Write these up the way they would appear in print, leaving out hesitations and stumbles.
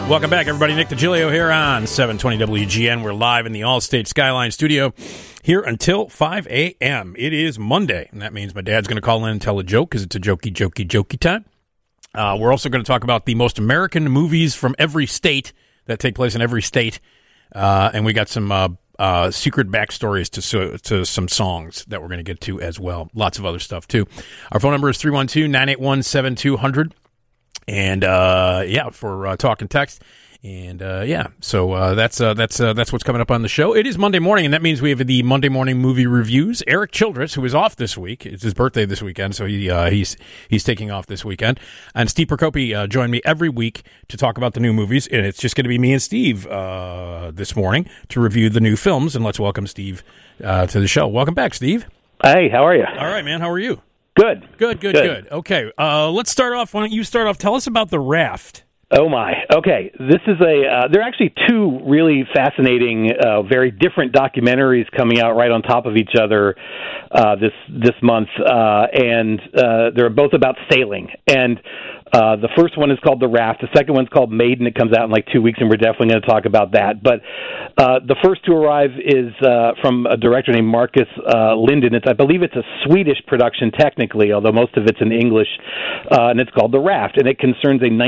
Welcome back, everybody. Nick DiGilio here on 720 WGN. We're live in the Allstate Skyline studio here until 5 a.m. It is Monday, and that means my dad's going to call in and tell a joke because it's a jokey time. We're also going to talk about the most American movies from every state that take place in every state, and we got some secret backstories to some songs that we're going to get to as well. Lots of other stuff, too. Our phone number is 312-981-7200. And for talk and text, and so that's what's coming up on the show. It is Monday morning, and that means we have the Monday morning movie reviews. Eric Childress, who is off this week, it's his birthday this weekend, so he's taking off this weekend. And Steve Procopi join me every week to talk about the new movies, and it's just going to be me and Steve this morning to review the new films. And let's welcome Steve to the show. Welcome back, Steve. Hey, how are you? All right, man. How are you? Good. Okay, let's start off. Why don't you start off? Tell us about The Raft. Oh, my. Okay, this is there are actually two really fascinating, very different documentaries coming out right on top of each other this month, and they're both about sailing. And the first one is called The Raft. The second one's called Maiden. It comes out in like 2 weeks, and we're definitely going to talk about that. But the first to arrive is from a director named Marcus Linden. I believe it's a Swedish production technically, although most of it's in English, and it's called The Raft. And it concerns a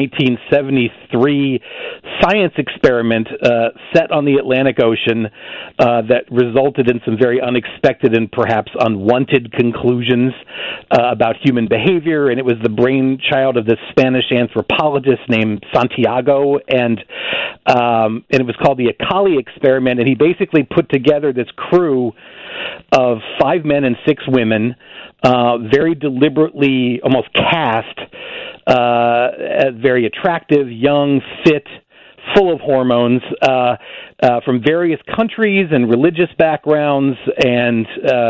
1973 science experiment set on the Atlantic Ocean that resulted in some very unexpected and perhaps unwanted conclusions about human behavior. And it was the brainchild of this Spanish anthropologist named Santiago, and it was called the Akali experiment. And he basically put together this crew of 5 men and 6 women, very deliberately almost cast, very attractive, young, fit, full of hormones, from various countries and religious backgrounds, and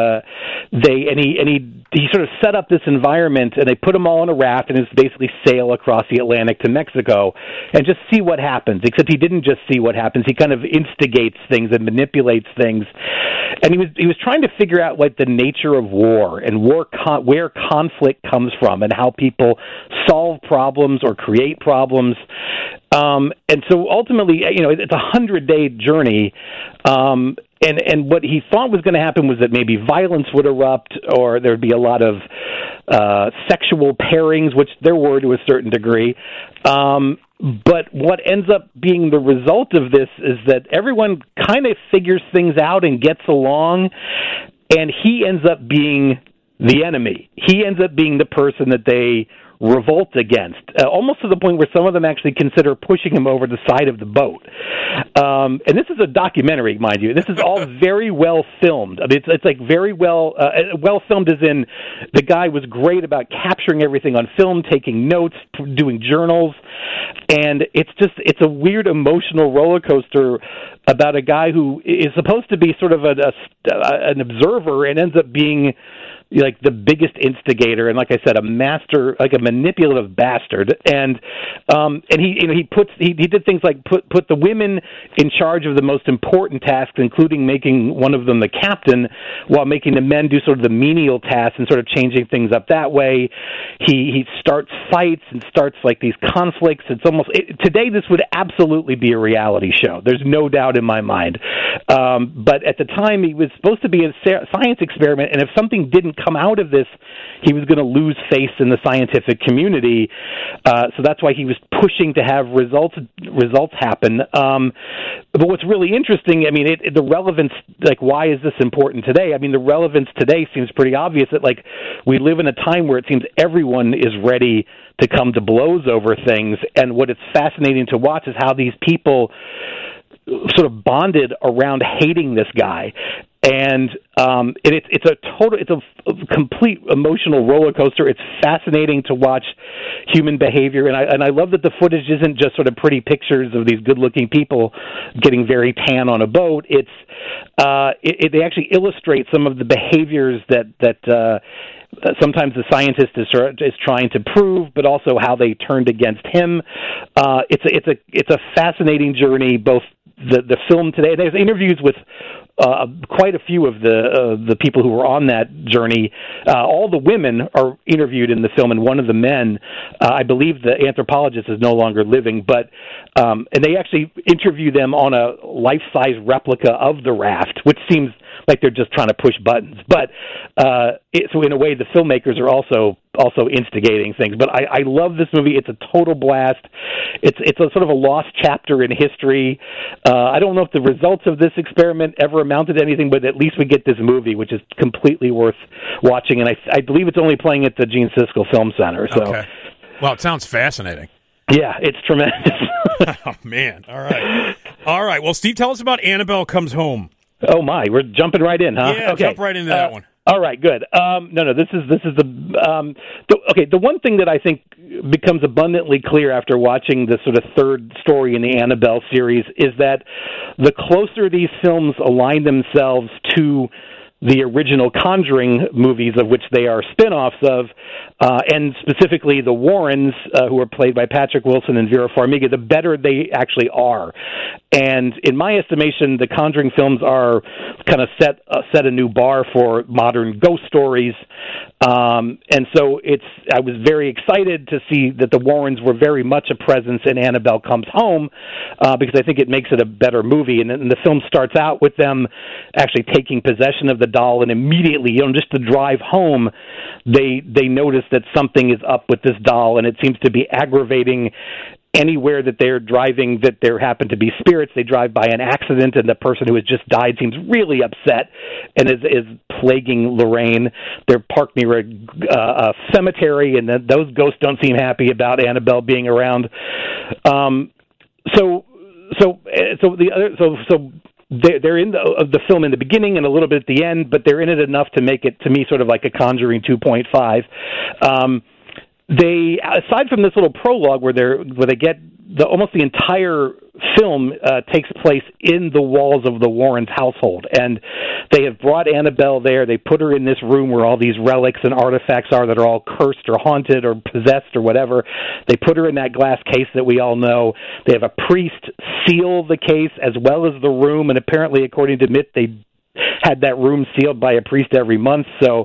he sort of set up this environment, and they put them all on a raft, and it's basically sail across the Atlantic to Mexico and just see what happens. Except he didn't just see what happens; he kind of instigates things and manipulates things. And he was trying to figure out like the nature of war and where conflict comes from and how people solve problems or create problems. And so ultimately, it's a 100-day journey. And what he thought was going to happen was that maybe violence would erupt, or there would be a lot of sexual pairings, which there were to a certain degree. But what ends up being the result of this is that everyone kind of figures things out and gets along, and he ends up being the enemy. He ends up being the person that they revolt against, almost to the point where some of them actually consider pushing him over the side of the boat. And this is a documentary, mind you. This is all very well filmed. I mean, it's like very well filmed, as in the guy was great about capturing everything on film, taking notes, doing journals, and it's a weird emotional roller coaster about a guy who is supposed to be sort of an observer and ends up being like the biggest instigator, and like I said, a master, like a manipulative bastard. And he did things like put the women in charge of the most important tasks, including making one of them the captain, while making the men do sort of the menial tasks and sort of changing things up that way. He starts fights and starts like these conflicts. It's almost today this would absolutely be a reality show. There's no doubt in my mind. But at the time, he was supposed to be a science experiment, and if something didn't come out of this, he was going to lose face in the scientific community. So that's why he was pushing to have results happen. But what's really interesting, I mean, the relevance, like, why is this important today? I mean, the relevance today seems pretty obvious that, like, we live in a time where it seems everyone is ready to come to blows over things. And what it's fascinating to watch is how these people sort of bonded around hating this guy. And it's a complete emotional roller coaster. It's fascinating to watch human behavior, and I love that the footage isn't just sort of pretty pictures of these good-looking people getting very tan on a boat. They actually illustrate some of the behaviors that sometimes the scientist is trying to prove, but also how they turned against him. It's a fascinating journey, both the film today. There's interviews with quite a few of the people who were on that journey. All the women are interviewed in the film, and one of the men, I believe the anthropologist is no longer living, but and they actually interview them on a life-size replica of the raft, which seems like they're just trying to push buttons. But so in a way, the filmmakers are also instigating things. But I love this movie. It's a total blast. It's a sort of a lost chapter in history. I don't know if the results of this experiment ever amounted to anything, but at least we get this movie, which is completely worth watching. And I believe it's only playing at the Gene Siskel Film Center. So. Okay. Well, it sounds fascinating. Yeah, it's tremendous. Oh, man. All right. Well, Steve, tell us about Annabelle Comes Home. Oh, my. We're jumping right in, huh? Yeah, okay. Jump right into that one. All right, good. No, this is the one thing that I think becomes abundantly clear after watching the sort of third story in the Annabelle series is that the closer these films align themselves to the original Conjuring movies, of which they are spin-offs of, and specifically the Warrens, who are played by Patrick Wilson and Vera Farmiga, the better they actually are. And in my estimation, the Conjuring films are kind of set a new bar for modern ghost stories. And so I was very excited to see that the Warrens were very much a presence in Annabelle Comes Home, because I think it makes it a better movie. And the film starts out with them actually taking possession of the doll, and immediately, just to drive home, they notice that something is up with this doll, and it seems to be aggravating anywhere that they're driving, that there happen to be spirits. They drive by an accident, and the person who has just died seems really upset and is plaguing Lorraine. They're parked near a cemetery, and those ghosts don't seem happy about Annabelle being around. They're in the film in the beginning and a little bit at the end, but they're in it enough to make it, to me, sort of like a Conjuring 2.5. They, aside from this little prologue where they get almost the entire film takes place in the walls of the Warrens' household, and they have brought Annabelle there. They put her in this room where all these relics and artifacts are that are all cursed or haunted or possessed or whatever. They put her in that glass case that we all know. They have a priest seal the case as well as the room, and apparently, according to Mitt, they had that room sealed by a priest every month. So.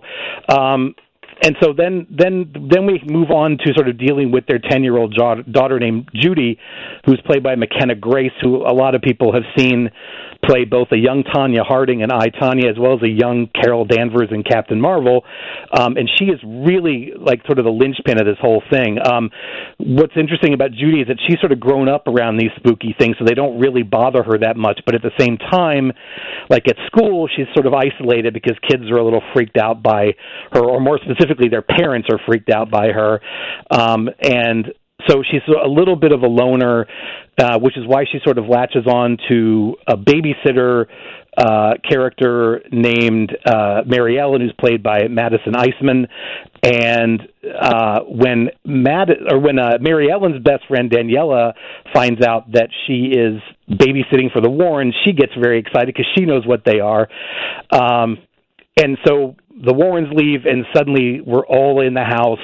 And so then we move on to sort of dealing with their 10-year-old daughter named Judy, who's played by McKenna Grace, who a lot of people have seen play both a young Tanya Harding in I, Tanya, as well as a young Carol Danvers in Captain Marvel. And she is really like sort of the linchpin of this whole thing. What's interesting about Judy is that she's sort of grown up around these spooky things, so they don't really bother her that much. But at the same time, like at school, she's sort of isolated because kids are a little freaked out by her, or more specifically, their parents are freaked out by her. And so she's a little bit of a loner, which is why she sort of latches on to a babysitter character named Mary Ellen, who's played by Madison Iseman. And when Mary Ellen's best friend Daniela finds out that she is babysitting for the Warrens, she gets very excited because she knows what they are. And so the Warrens leave, and suddenly we're all in the house.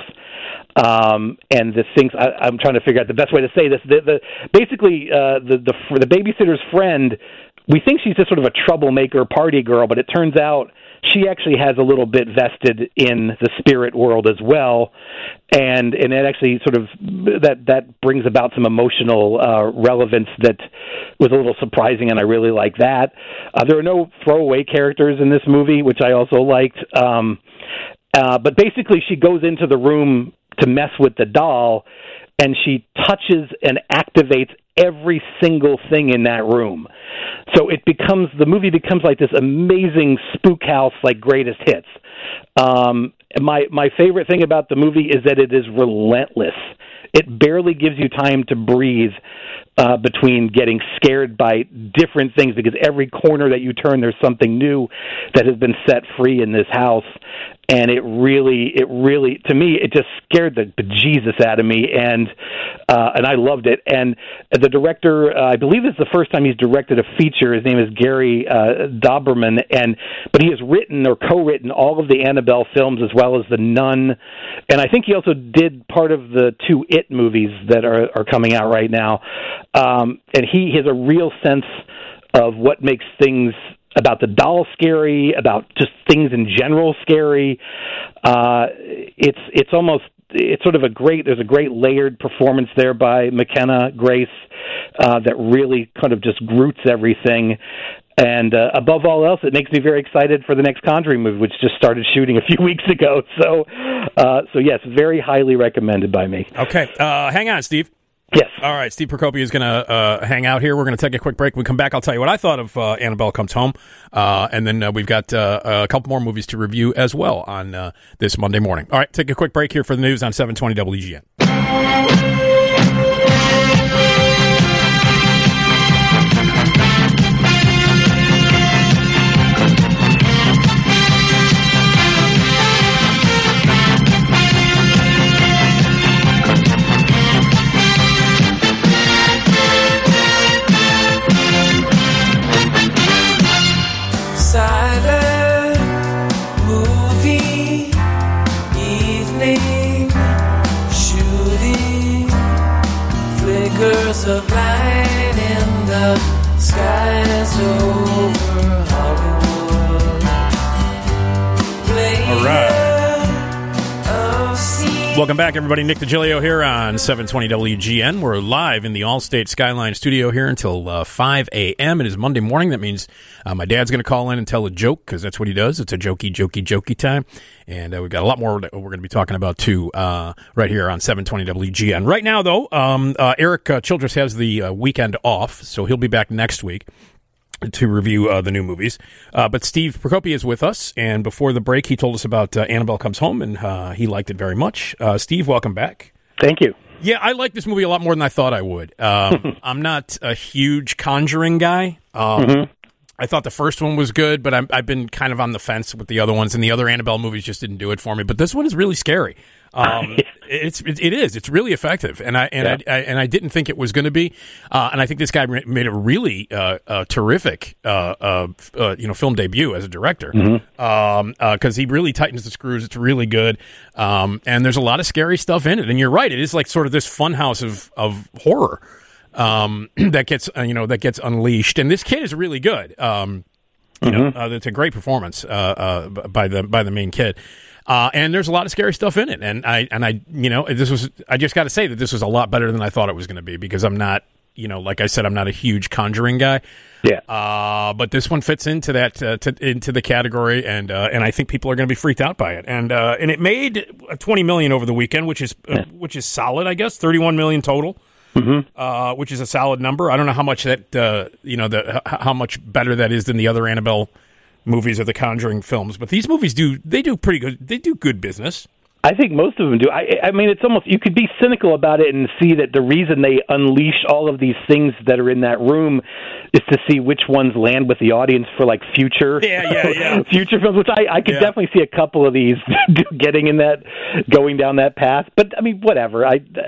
And the things I'm trying to figure out the best way to say this. Basically, the babysitter's friend, we think she's just sort of a troublemaker party girl, but it turns out she actually has a little bit vested in the spirit world as well, and it actually sort of that brings about some emotional relevance that was a little surprising, and I really like that. There are no throwaway characters in this movie, which I also liked. But basically, she goes into the room to mess with the doll, and she touches and activates every single thing in that room. So the movie becomes like this amazing spook house, like greatest hits. My favorite thing about the movie is that it is relentless. It barely gives you time to breathe between getting scared by different things, because every corner that you turn, there's something new that has been set free in this house. And it really, to me, it just scared the bejesus out of me, and I loved it. And the director, I believe it's the first time he's directed a feature. His name is Gary Dauberman, but he has written or co-written all of the Annabelle films as well as The Nun, and I think he also did part of the 2 It movies that are coming out right now. And he has a real sense of what makes things about the doll scary, about just things in general scary. It's sort of there's a great layered performance there by McKenna Grace that really kind of just roots everything. And above all else, it makes me very excited for the next Conjuring movie, which just started shooting a few weeks ago. So yes, very highly recommended by me. Okay, hang on, Steve. Yes. All right, Steve Procopio is going to hang out here. We're going to take a quick break. When we come back, I'll tell you what I thought of Annabelle Comes Home. And then we've got a couple more movies to review as well on this Monday morning. All right, take a quick break here for the news on 720 WGN. Of light in the skies over Hollywood. All right. Welcome back, everybody. Nick DiGilio here on 720 WGN. We're live in the Allstate Skyline studio here until 5 a.m. It is Monday morning. That means my dad's going to call in and tell a joke, because that's what he does. It's a jokey time. And we've got a lot more that we're going to be talking about, too, right here on 720 WGN. Right now, though, Eric Childress has the weekend off, so he'll be back next week to review the new movies. But Steve Procopio is with us, and before the break, he told us about Annabelle Comes Home, and he liked it very much. Steve, welcome back. Thank you. Yeah, I like this movie a lot more than I thought I would. I'm not a huge Conjuring guy. I thought the first one was good, but I've been kind of on the fence with the other ones, and the other Annabelle movies just didn't do it for me. But this one is really scary. It's really effective, and I didn't think it was going to be. And I think this guy made a really terrific film debut as a director, because he really tightens the screws. It's really good, and there's a lot of scary stuff in it. And you're right, it is like sort of this funhouse of horror that gets unleashed. And this kid is really good. It's a great performance by the main kid. And there's a lot of scary stuff in it, and I just got to say that this was a lot better than I thought it was going to be, because I'm not, like I said, I'm not a huge Conjuring guy. Yeah. But this one fits into that into the category, and I think people are going to be freaked out by it. And it made $20 million over the weekend, which is solid, I guess. $31 million total. Which is a solid number. I don't know how much how much better that is than the other Annabelle movies or the Conjuring films, but these movies do pretty good. They do good business. I think most of them do. I mean, it's almost, you could be cynical about it and see that the reason they unleash all of these things that are in that room is to see which ones land with the audience for like future future films, which I could definitely see a couple of these going down that path. But I mean, whatever.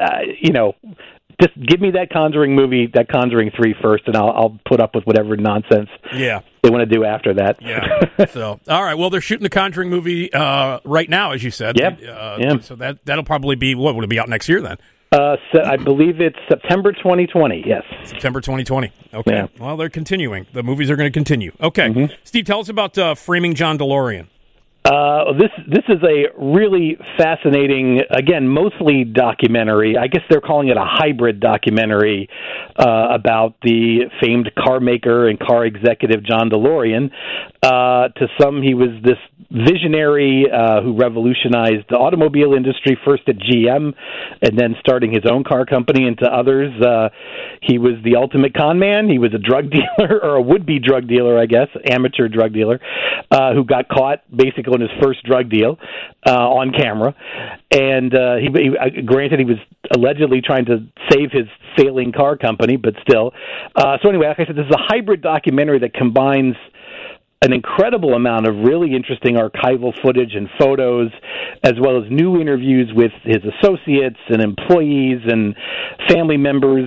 Just give me that Conjuring movie, that Conjuring 3 first, and I'll put up with whatever nonsense they want to do after that. Yeah. So, all right. Well, they're shooting the Conjuring movie right now, as you said. Yep. So that'll probably be, what would it be out next year then? I believe it's September 2020, yes. September 2020. Okay. Yeah. Well, they're continuing. The movies are going to continue. Okay. Steve, tell us about Framing John DeLorean. This is a really fascinating, again, mostly documentary. I guess they're calling it a hybrid documentary about the famed car maker and car executive John DeLorean. To some, he was this visionary who revolutionized the automobile industry, first at GM and then starting his own car company. And to others, he was the ultimate con man. He was a drug dealer, or a would-be drug dealer, I guess, amateur drug dealer, who got caught basically on his first drug deal on camera. And granted, he was allegedly trying to save his failing car company, but still. So anyway, like I said, this is a hybrid documentary that combines an incredible amount of really interesting archival footage and photos, as well as new interviews with his associates and employees and family members,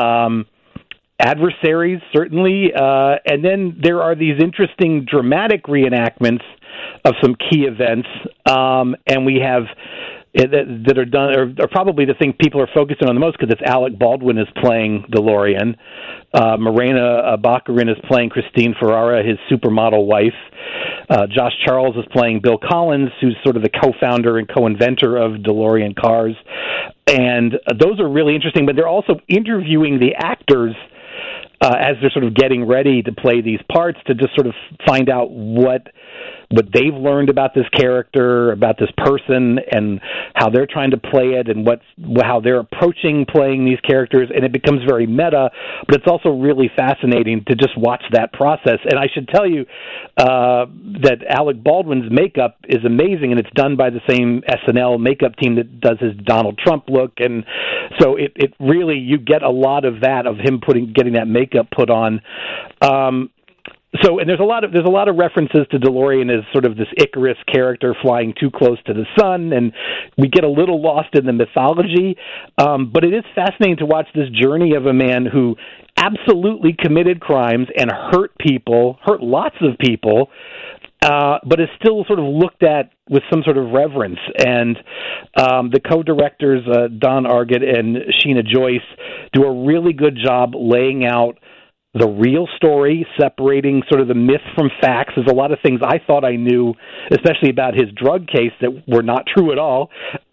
adversaries, certainly. And then there are these interesting dramatic reenactments of some key events, and we have that are done, are probably the thing people are focusing on the most, because it's Alec Baldwin is playing DeLorean. Morena Baccarin is playing Christine Ferrara, his supermodel wife. Josh Charles is playing Bill Collins, who's sort of the co-founder and co-inventor of DeLorean cars. And those are really interesting, but they're also interviewing the actors as they're sort of getting ready to play these parts to just sort of find out what they've learned about this character, about this person, and how they're trying to play it, and how they're approaching playing these characters. And it becomes very meta, but it's also really fascinating to just watch that process. And I should tell you that Alec Baldwin's makeup is amazing, and it's done by the same SNL makeup team that does his Donald Trump look. And so it really, you get a lot of that, of him getting that makeup put on. And there's a lot of references to DeLorean as sort of this Icarus character flying too close to the sun, and we get a little lost in the mythology. But it is fascinating to watch this journey of a man who absolutely committed crimes and hurt lots of people, but is still sort of looked at with some sort of reverence. And the co-directors, Don Argett and Sheena Joyce, do a really good job laying out the real story, separating sort of the myth from facts. There's a lot of things I thought I knew, especially about his drug case, that were not true at all.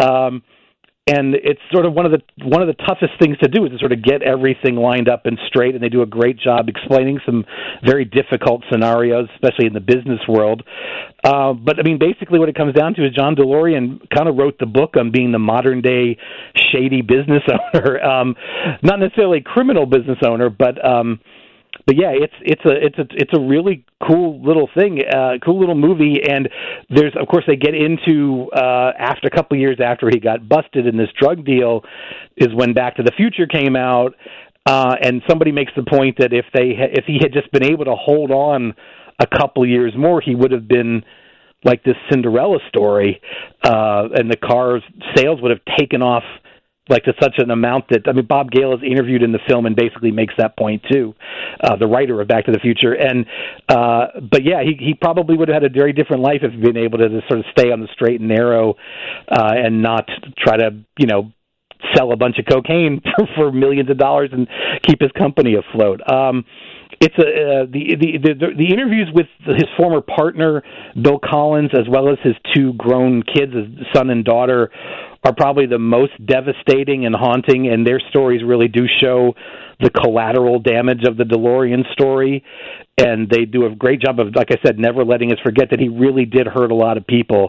And it's sort of one of the toughest things to do, is to sort of get everything lined up and straight. And they do a great job explaining some very difficult scenarios, especially in the business world. But I mean, basically, what it comes down to is John DeLorean kind of wrote the book on being the modern day shady business owner, not necessarily a criminal business owner, but yeah, it's a really cool little thing, cool little movie. And there's, of course, they get into after a couple of years after he got busted in this drug deal, is when Back to the Future came out, and somebody makes the point that if he had just been able to hold on a couple of years more, he would have been like this Cinderella story, and the car's sales would have taken off like to such an amount that, I mean, Bob Gale is interviewed in the film and basically makes that point too, the writer of Back to the Future. And but yeah, he probably would have had a very different life if he'd been able to just sort of stay on the straight and narrow, and not try to, sell a bunch of cocaine for millions of dollars and keep his company afloat. It's the interviews with his former partner, Bill Collins, as well as his two grown kids, his son and daughter, are probably the most devastating and haunting, and their stories really do show the collateral damage of the DeLorean story. And they do a great job of, like I said, never letting us forget that he really did hurt a lot of people.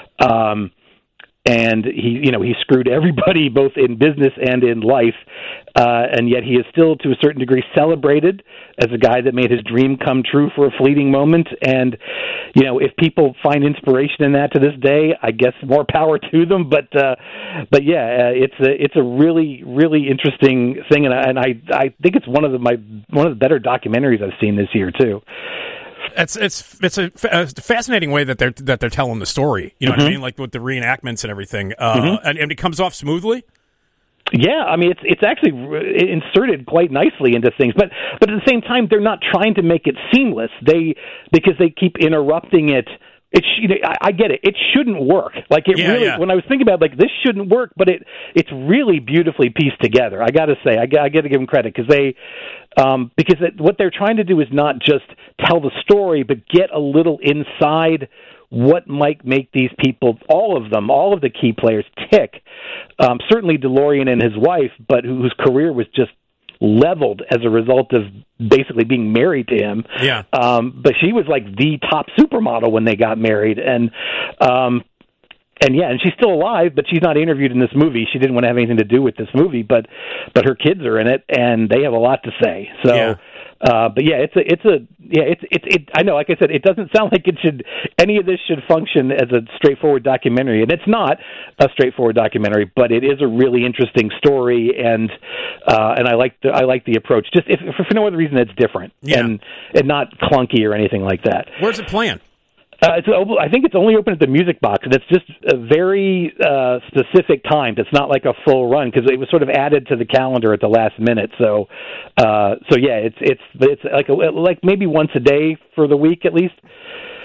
And he screwed everybody, both in business and in life, and yet he is still, to a certain degree, celebrated as a guy that made his dream come true for a fleeting moment. And if people find inspiration in that to this day, I guess more power to them. But yeah, it's a really, really interesting thing, and I think it's one of the better documentaries I've seen this year too. It's a fascinating way that they're telling the story. You know what I mean? Like with the reenactments and everything, and it comes off smoothly. Yeah, I mean it's actually inserted quite nicely into things, but at the same time they're not trying to make it seamless. Because they keep interrupting it. I get it. It shouldn't work. Like it really. Yeah. When I was thinking about this shouldn't work, but it's really beautifully pieced together. I got to say, I got to give them credit because what they're trying to do is not just tell the story, but get a little inside what might make these people, all of the key players, tick. Certainly DeLorean and his wife, but whose career was just leveled as a result of basically being married to him. Yeah. But she was like the top supermodel when they got married, and she's still alive, but she's not interviewed in this movie. She didn't want to have anything to do with this movie, but her kids are in it, and they have a lot to say. So, yeah. But yeah, I know, like I said, it doesn't sound like any of this should function as a straightforward documentary, and it's not a straightforward documentary, but it is a really interesting story, and I like the approach. Just if for no other reason, it's different, and not clunky or anything like that. Where's it playing? I think it's only open at the Music Box, and it's just a very specific times. It's not like a full run because it was sort of added to the calendar at the last minute. So yeah, it's like maybe once a day for the week at least.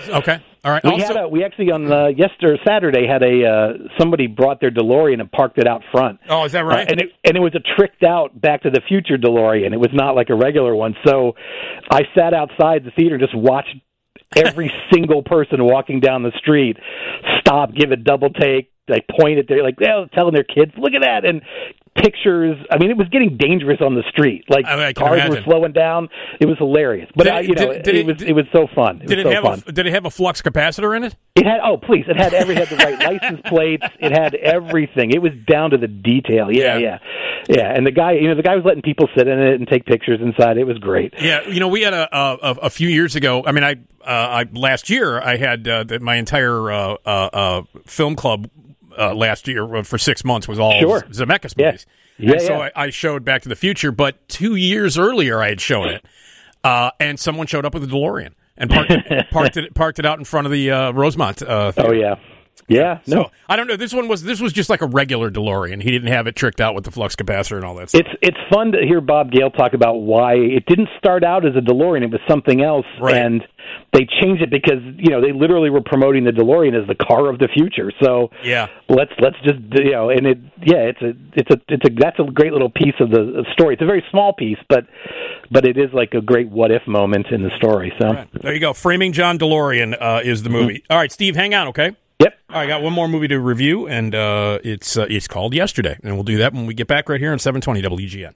Okay. All right. We actually on Saturday had somebody brought their DeLorean and parked it out front. Oh, is that right? And it was a tricked out Back to the Future DeLorean. It was not like a regular one. So I sat outside the theater and just watched every single person walking down the street stop, give a double take, like point at their telling their kids, look at that, and pictures. I mean, it was getting dangerous on the street. Like cars were slowing down. It was hilarious. But it was so fun. Did it have a flux capacitor in it? It had. Oh, please! It had the right license plates. It had everything. It was down to the detail. Yeah. And the guy was letting people sit in it and take pictures inside. It was great. Yeah, we had a few years ago. I mean, last year I had my entire film club. Last year for 6 months was all Zemeckis movies. Yeah. So I showed Back to the Future, but 2 years earlier I had shown it, and someone showed up with a DeLorean and parked it out in front of the Rosemont theater. Oh yeah. Yeah, no. So, I don't know. This was just like a regular DeLorean. He didn't have it tricked out with the flux capacitor and all that stuff. It's fun to hear Bob Gale talk about why it didn't start out as a DeLorean. It was something else, right. And they changed it because they literally were promoting the DeLorean as the car of the future. So let's just and that's a great little piece of the story. It's a very small piece, but it is like a great what if moment in the story. So right. There you go. Framing John DeLorean is the movie. Mm-hmm. All right, Steve, hang on, okay? Yep. All right, I got one more movie to review, and it's called Yesterday, and we'll do that when we get back right here on 720 WGN.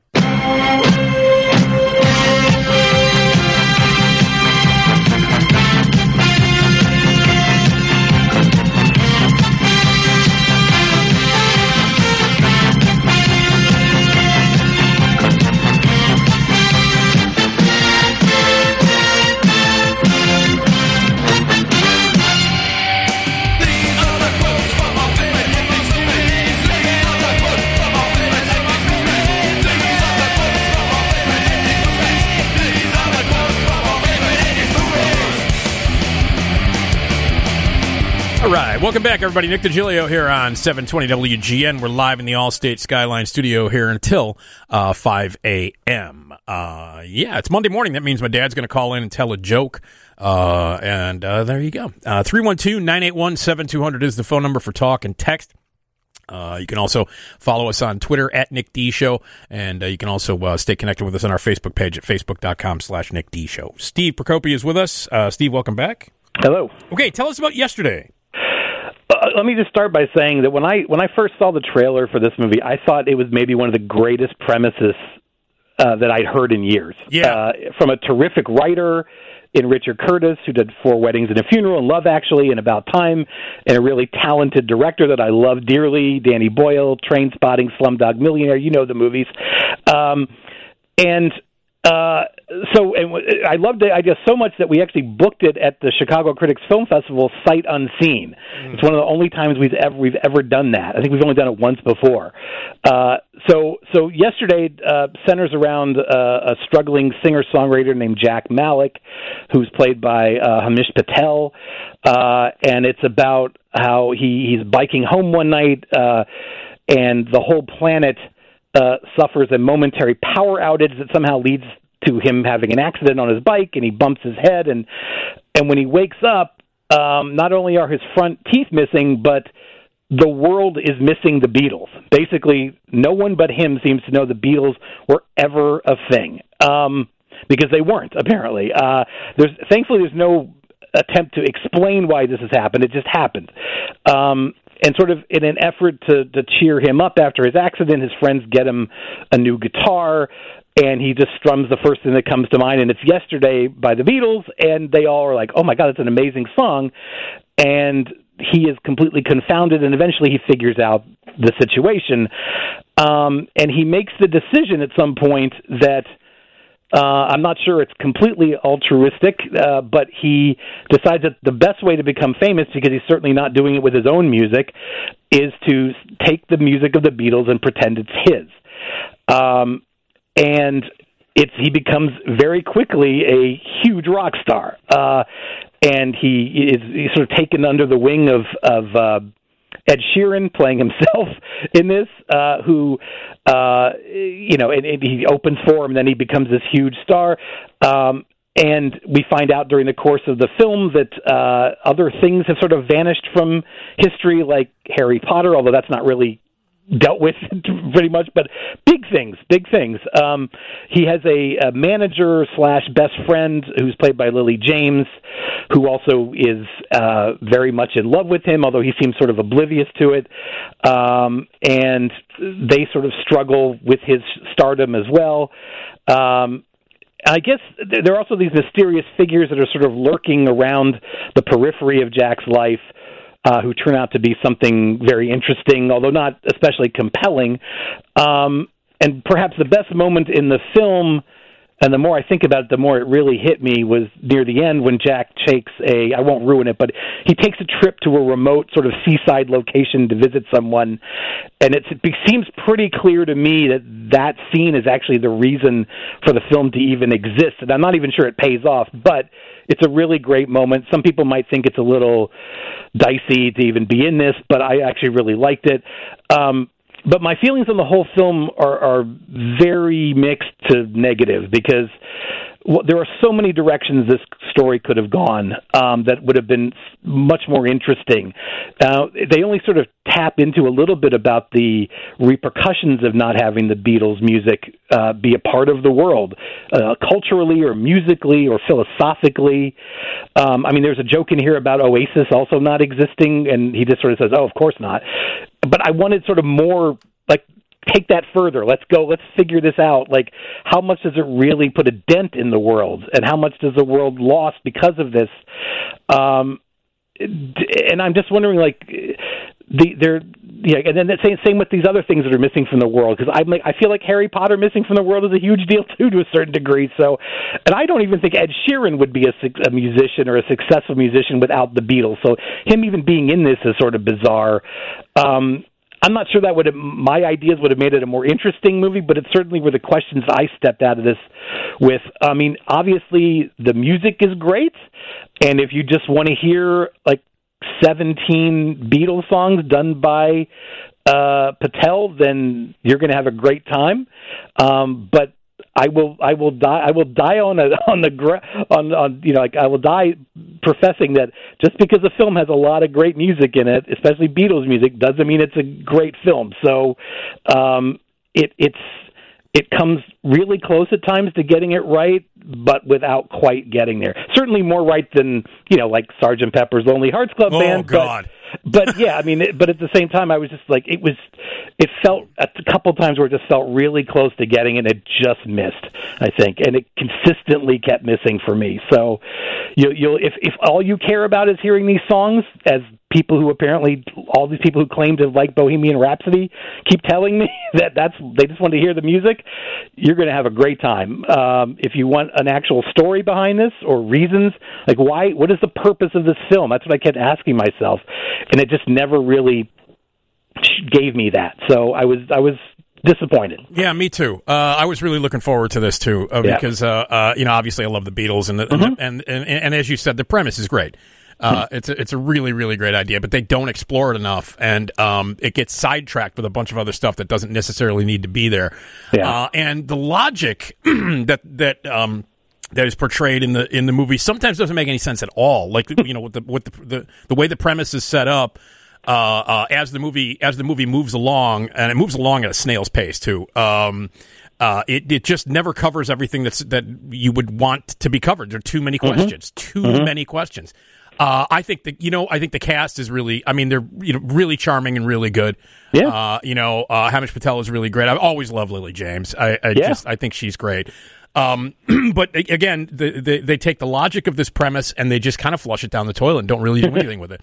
All right, welcome back, everybody. Nick DiGilio here on 720 WGN. We're live in the Allstate Skyline studio here until 5 a.m. It's Monday morning. That means my dad's going to call in and tell a joke. And there you go. 312-981-7200 is the phone number for talk and text. You can also follow us on Twitter at Nick D Show, and you can also stay connected with us on our Facebook page at facebook.com/Nick D Show. Steve Procopi is with us. Steve, welcome back. Hello. Okay, tell us about Yesterday. Let me just start by saying that when I first saw the trailer for this movie, I thought it was maybe one of the greatest premises that I'd heard in years. Yeah. From a terrific writer in Richard Curtis, who did 4 Weddings and a Funeral, and Love Actually, and About Time, and a really talented director that I love dearly, Danny Boyle, Trainspotting, Slumdog Millionaire, the movies. I loved the idea so much that we actually booked it at the Chicago Critics Film Festival sight unseen. It's one of the only times we've ever done that. I think we've only done it once before. So Yesterday centers around a struggling singer-songwriter named Jack Malik, who's played by Hamish Patel, and it's about how he's biking home one night, and the whole planet suffers a momentary power outage that somehow leads to him having an accident on his bike, and he bumps his head, and when he wakes up, not only are his front teeth missing, but the world is missing the Beatles. Basically, no one but him seems to know the Beatles were ever a thing, because they weren't, apparently. Thankfully, there's no attempt to explain why this has happened. It just happened. And sort of in an effort to cheer him up after his accident, his friends get him a new guitar, and he just strums the first thing that comes to mind, and it's Yesterday by the Beatles, and they all are like, oh my God, it's an amazing song, and he is completely confounded, and eventually he figures out the situation, and he makes the decision at some point that I'm not sure it's completely altruistic, but he decides that the best way to become famous, because he's certainly not doing it with his own music, is to take the music of the Beatles and pretend it's his. And he becomes very quickly a huge rock star. And he's sort of taken under the wing of Ed Sheeran, playing himself in this, who, and he opens for him, then he becomes this huge star. And we find out during the course of the film that other things have sort of vanished from history, like Harry Potter, although that's not really dealt with pretty much, but big things. He has a manager / best friend who's played by Lily James, who also is very much in love with him, although he seems sort of oblivious to it. And they sort of struggle with his stardom as well. I guess there are also these mysterious figures that are sort of lurking around the periphery of Jack's life, who turn out to be something very interesting, although not especially compelling. And perhaps the best moment in the film, and the more I think about it, the more it really hit me, was near the end when Jack takes I won't ruin it, but he takes a trip to a remote sort of seaside location to visit someone, and it seems pretty clear to me that scene is actually the reason for the film to even exist, and I'm not even sure it pays off, but it's a really great moment. Some people might think it's a little dicey to even be in this, but I actually really liked it. But my feelings on the whole film are very mixed to negative, because there are so many directions this story could have gone that would have been much more interesting. They only sort of tap into a little bit about the repercussions of not having the Beatles' music be a part of the world, culturally or musically or philosophically. I mean, there's a joke in here about Oasis also not existing, and he just sort of says, oh, of course not. But I wanted sort of more, like, take that further. Let's figure this out. Like, how much does it really put a dent in the world, and how much does the world lost because of this? And I'm just wondering, like, and then the same with these other things that are missing from the world, because I feel like Harry Potter missing from the world is a huge deal too, to a certain degree. So, and I don't even think Ed Sheeran would be a musician or a successful musician without the Beatles. So him even being in this is sort of bizarre. I'm not sure that my ideas would have made it a more interesting movie, but it certainly were the questions I stepped out of this with. I mean, obviously the music is great, and if you just want to hear like 17 Beatles songs done by Patel, then you're going to have a great time. But I will die professing that just because a film has a lot of great music in it, especially Beatles music, doesn't mean it's a great film. So it comes really close at times to getting it right, but without quite getting there. Certainly more right than, like Sgt. Pepper's Lonely Hearts Club Band. Oh, God. But yeah, I mean, but at the same time, I was just like, it felt a couple times where it just felt really close to getting it. It just missed, I think, and it consistently kept missing for me. So if all you care about is hearing these songs, as people who apparently, all these people who claim to like Bohemian Rhapsody keep telling me they just want to hear the music, you're going to have a great time. If you want an actual story behind this or reasons, like what is the purpose of this film? That's what I kept asking myself, and it just never really gave me that. So I was disappointed. Yeah, me too. I was really looking forward to this too, because obviously I love the Beatles, and as you said, the premise is great. It's a really, really great idea, but they don't explore it enough, and it gets sidetracked with a bunch of other stuff that doesn't necessarily need to be there. Yeah. And the logic that is portrayed in the movie sometimes doesn't make any sense at all. Like with the way the premise is set up. As the movie moves along, and it moves along at a snail's pace too. It just never covers everything that you would want to be covered. There are too many questions. Many questions. I think the cast is really. I mean, they're really charming and really good. Yeah. Hamish Patel is really great. I've always loved Lily James. I think she's great. But again, they take the logic of this premise and they just kind of flush it down the toilet and don't really do anything with it.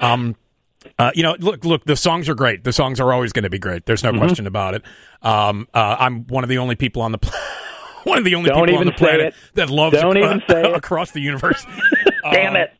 Look, the songs are great. The songs are always going to be great. There's no question about it. I'm one of the only people on the planet that loves across the universe. Damn it.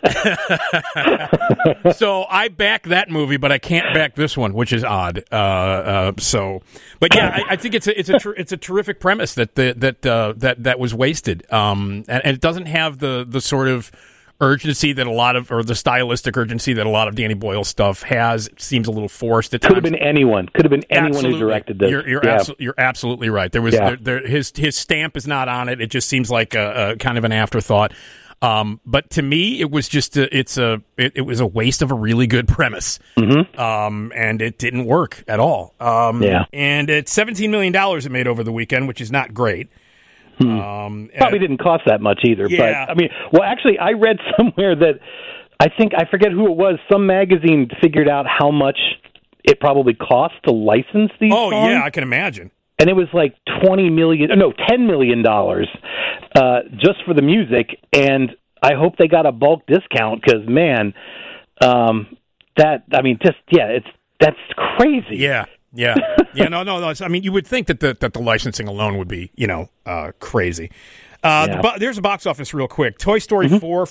So I back that movie, but I can't back this one, which is odd. But yeah, I think it's a terrific premise that was wasted. And it doesn't have the sort of urgency that the stylistic urgency that a lot of Danny Boyle stuff has seems a little forced at times. Could have been anyone. Could have been anyone who directed this. You're absolutely right. There was his stamp is not on it. It just seems like a kind of an afterthought. But to me, it was just it was a waste of a really good premise, and it didn't work at all. And it's $17 million it made over the weekend, which is not great. Probably didn't cost that much either. Yeah. But I mean, well, actually, I read somewhere that I forget who it was. Some magazine figured out how much it probably cost to license these songs. Oh yeah, I can imagine. And it was like $10 million just for the music. And I hope they got a bulk discount because, man, that's crazy. Yeah. No. I mean, you would think that the licensing alone would be, crazy. There's a box office real quick. Toy Story 4,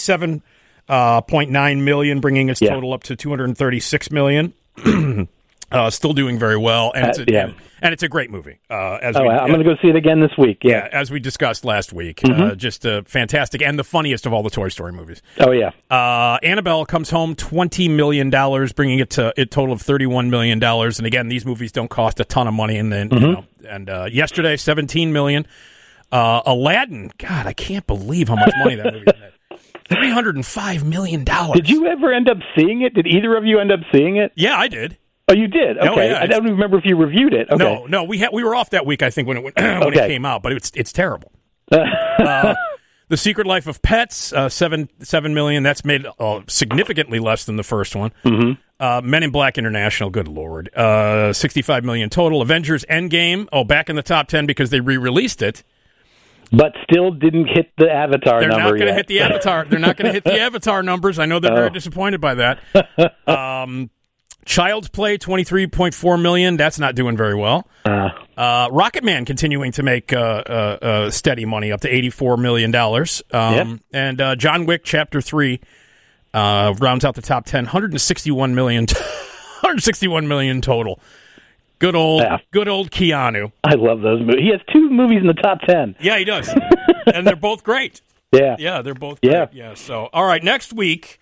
57.9 million, bringing its total up to 236 million. Still doing very well, and it's a great movie. I'm going to go see it again this week. Yeah, as we discussed last week, just fantastic and the funniest of all the Toy Story movies. Oh yeah. Annabelle comes home $20 million, bringing it to a total of $31 million. And again, these movies don't cost a ton of money. And then yesterday, $17 million. Aladdin, God, I can't believe how much money that movie made. $305 million. Did you ever end up seeing it? Did either of you end up seeing it? Yeah, I did. Oh, you did? Okay. Oh, yeah, I don't remember if you reviewed it. Okay. No, we were off that week, I think, when it came out, but it's terrible. The Secret Life of Pets, $7 million. That's made significantly less than the first one. Men in Black International, good Lord. $65 million total. Avengers Endgame, back in the top 10 because they re-released it. But still didn't hit the Avatar number. They're not going to hit the Avatar. They're not going to hit the Avatar numbers. I know they're very disappointed by that. Child's Play, $23.4 million. That's not doing very well. Rocket Man continuing to make steady money, up to $84 million. And John Wick Chapter 3 rounds out the top 10, $161 million. $161 million total. Good old Keanu. I love those movies. He has 2 movies in the top 10. Yeah, he does. And they're both great. Yeah, they're both great. Yeah. So, all right, next week,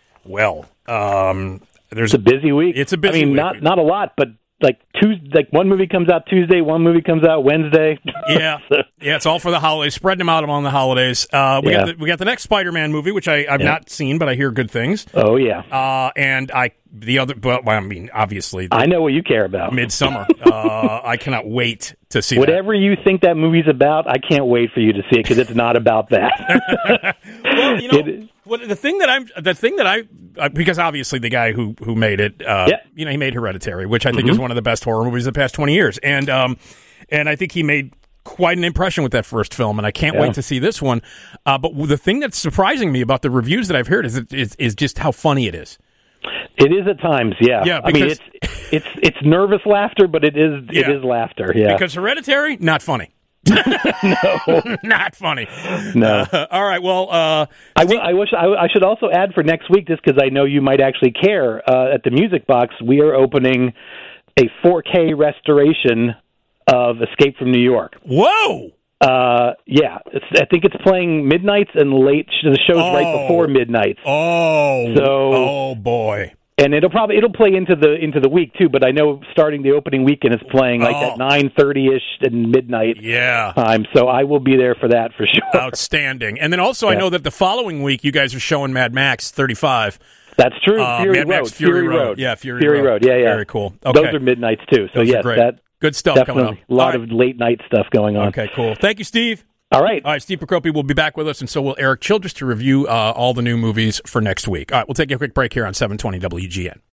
it's a busy week. It's a busy week. Not a lot, but like one movie comes out Tuesday, one movie comes out Wednesday. Yeah, it's all for the holidays. Spreading them out on the holidays. We got the next Spider-Man movie, which I've not seen, but I hear good things. Oh yeah. And obviously, I know what you care about. Midsummer. I cannot wait to see whatever you think that movie's about. I can't wait for you to see it because it's not about that. Well, the thing that I because obviously the guy who made it, he made Hereditary, which I think is one of the best horror movies of the past 20 years, and I think he made quite an impression with that first film, and I can't wait to see this one. But the thing that's surprising me about the reviews that I've heard is just how funny it is. It is at times, yeah. Yeah, I mean, it's nervous laughter, but it is laughter. Yeah, because Hereditary, not funny. No, not funny. No. All right. Well, I should also add for next week, just because I know you might actually care. At the Music Box, we are opening a 4K restoration of Escape from New York. Whoa. I think it's playing midnights and late. The show's right before midnights. Oh boy. And it'll play into the week too. But I know starting the opening weekend it's playing like at 9:30ish and midnight time. So I will be there for that for sure. Outstanding. And then also I know that the following week you guys are showing Mad Max 35. That's true. Fury Road. Yeah, Fury Road. Yeah. Very cool. Okay. Those are midnights too. So yes, that good stuff definitely coming up. A lot of late night stuff going on. Okay, cool. Thank you, Steve. All right, Steve Procopio will be back with us, and so will Eric Childress to review all the new movies for next week. All right, we'll take a quick break here on 720 WGN.